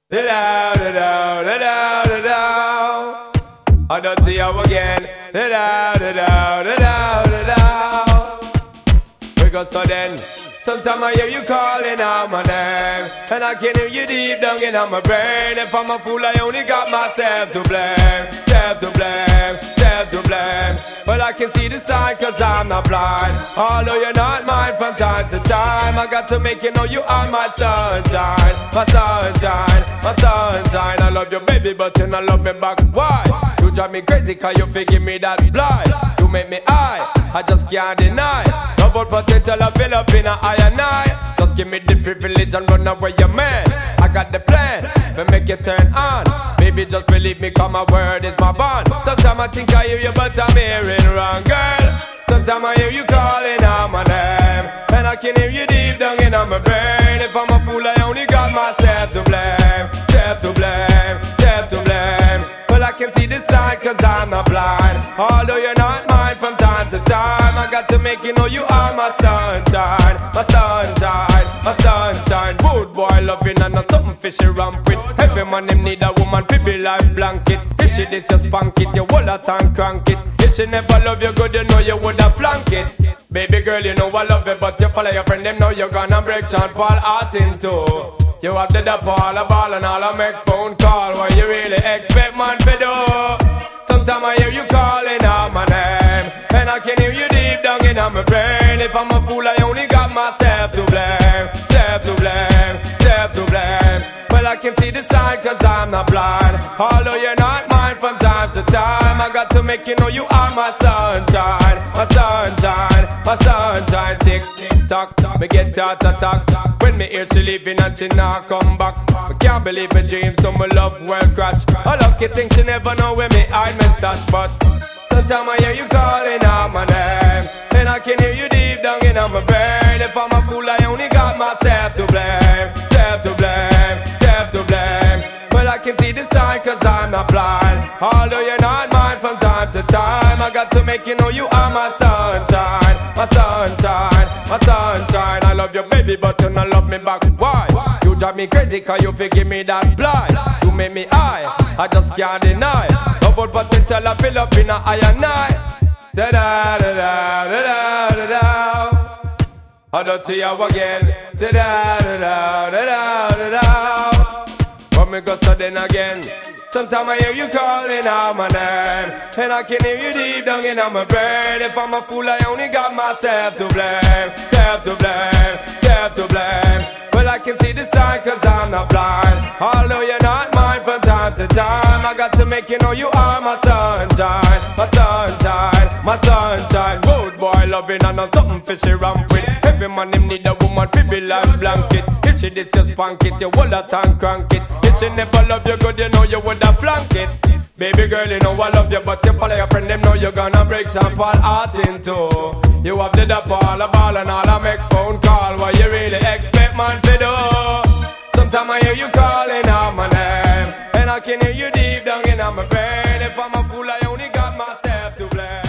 Da da da da da da da. I don't see you again. Da da da da da da da. We go so then. Sometimes I hear you calling out my name, and I can hear you deep down in my brain. If I'm a fool, I only got myself to blame. Self to blame, self to blame. Well, I can see the sign cause I'm not blind. Although you're not mine from time to time, I got to make you know you are my sunshine. My sunshine, my sunshine. I love you baby but you don't love me back. Why? You drive me crazy cause you figure me that blind. You make me high, I just can't deny. Love out potential I fill up in a eye and eye. Just give me the privilege and run away your man. I got the plan to make you turn on. Baby just believe me cause my word is my bond. Sometimes I think I hear you but I'm hearing wrong, girl. Sometimes I hear you calling out my name, and I can hear you deep down in my brain. If I'm a fool I only got myself to blame. Self to blame, self to blame. Well I can see the sign cause I'm not blind. Although you're not mine from time to time, I got to make you know you are my sunshine. My sunshine, my sunshine. Good boy loving and not something fishy rampant. Every man them need a woman to be like blanket. If she this you spank it, you hold that and crank it. If she never love you good, you know you woulda flank it. Baby girl, you know I love you, but you follow your friend, them know you're gonna break Sean Paul heart in two. You have the ball, a ball and all I make phone call. What you really expect man to do? Sometimes I hear you calling out my name, and I can hear you deep down in my brain. If I'm a fool, I only got myself to blame. Self to blame, self to blame. Well, I can see the sign cause I'm not blind. Although you're not mine from time to time, I got to make you know you are my sunshine. My sunshine, my sunshine. Tick, tock, me get out of talk. When me hear she leaving and she not come back, I can't believe my dreams, so my love well crash. I lucky think she never know where me hide my stash, but sometimes I hear you calling out my name, and I can hear you deep down in my brain. If I'm a fool, I only got myself to blame. Self to blame, self to blame. Well, I can see the sign cause I'm not blind. Although you're not mine from time to time, I got to make you know you are my sunshine. My sunshine, my sunshine. I love you baby but you don't love me back. Why? You drive me crazy cause you figure me that blind. You make me high, I just can't deny. Love out potential I fill up in a eye and eye. Da da da da da da da. I don't see you again. Da da da da da da da. But me go so then again. Sometimes I hear you calling out my name, and I can hear you deep down in my brain. If I'm a fool, I only got myself to blame. Self to blame, self to blame. Well, I can see the sign cause I'm not blind. Although you're not mine from time to time, I got to make you know you are my sunshine. My sunshine, my sunshine. Good boy loving and not something fishy rampant. Every man him need a woman to be like blanket. If she did just spank it, you hold that and crank it. If she never love you good, you know you woulda flank it. Baby girl, you know I love you, but you follow your friend, them know you're gonna break Sean Paul heart in two. You have the ball, a ball and all I make phone call. What you really expect man to do? Sometimes I hear you calling out my name, and I can hear you deep down in my brain. If I'm a fool, I only got myself to blame.